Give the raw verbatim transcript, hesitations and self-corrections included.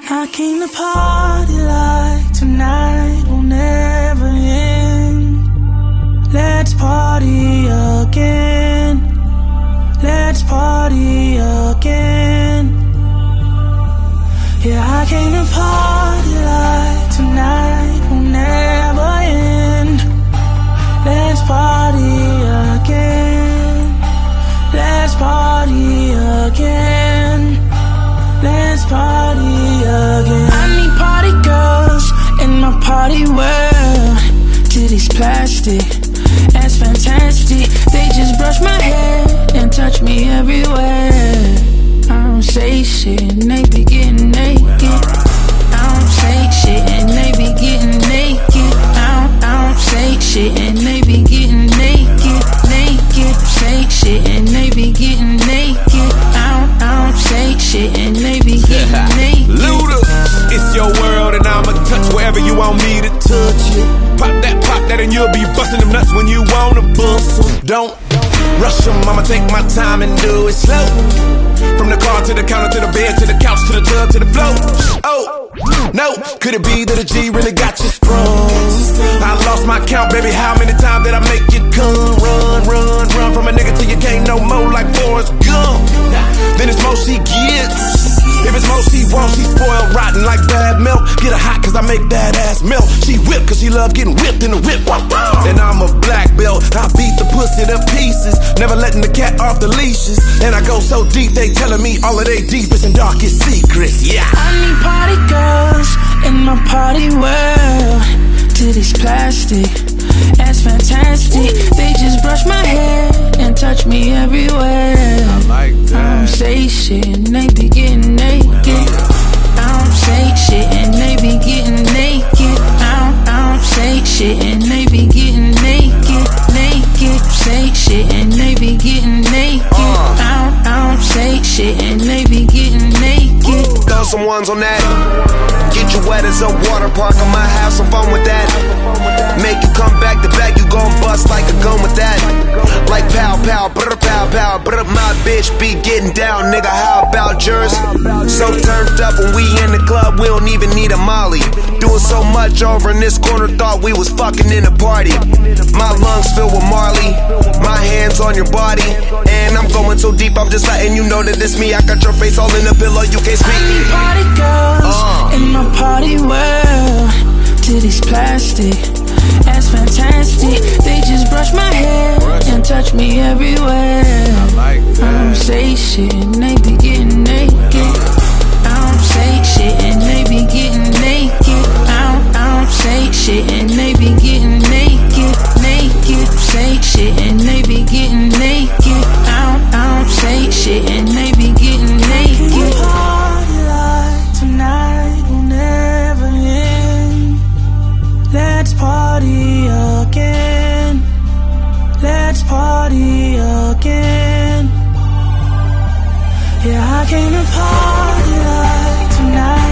I came to party like tonight will never end. Let's party again. Let's party again. Yeah, I came to party like tonight will never end. Let's party again. Let's party again. Let's party again. I need party girls in my party world. Titties plastic, that's fantastic. They just brush my hair and touch me everywhere. I don't say shit and they be getting naked. I don't say shit and they be getting naked. I don't, I don't say shit and they be getting naked. Naked, say shit and they be getting naked. I don't, I don't say shit and they be getting naked. Luda, it's your world and I'ma touch wherever you want me to touch it. Pop that, pop that and you'll be busting them nuts when you wanna bust them. Don't rush them, I'ma take my time and do it slow. From the car to the counter to the bed to the couch to the tub to the floor. Oh, no, could it be that a G really got you sprung? I lost my count, baby, how many times did I make you come? Run, run, run from a nigga till you can't no more like Forrest Gump. Then it's more she gets. If it's more she wants, she spoiled rotten like bad milk. Get her hot cause I make that ass melt. She whip cause she love getting whipped in the whip. And I'm a black belt, I beat the pussy to pieces. Never letting the cat off the leashes. And I go so deep, they telling me all of their deepest and darkest secrets. Yeah, I need party girls in my party world. Titties plastic, that's fantastic. They just brush my hair and touch me everywhere. I like that. I don't say shit and they be getting naked. I don't say shit and they be getting naked. I don't, I don't say shit and they be getting naked. Naked, say shit and they be getting naked. I don't, I don't say shit and they be getting naked. Throw some ones on that. Get you wet as a water park, I might have some fun with that. Make you come back to back, you gon' bust like a gun with that. Like pow pow, brr pow pow, brr my bitch be getting down, nigga, how about yours? So turned up when we in the club, we don't even need a molly. Doing so much over in this corner, thought we was fucking in a party. My lungs filled with Marley, my hands on your body. And I'm going so deep, I'm just letting you know that it's me. I got your face all in the pillow, you can't speak. I need party girls uh. in my party world. Titties plastic, that's fantastic. They just brush my hair and touch me everywhere. I like that. I don't say shit and they be getting naked. I don't say shit and they be getting naked. I don't, I don't say shit and they be getting naked. Naked, say shit and they be getting naked. I don't, I don't say shit and they be getting naked. Party like tonight will never end. Let's party again. Let's party again. Yeah, I came to party like tonight.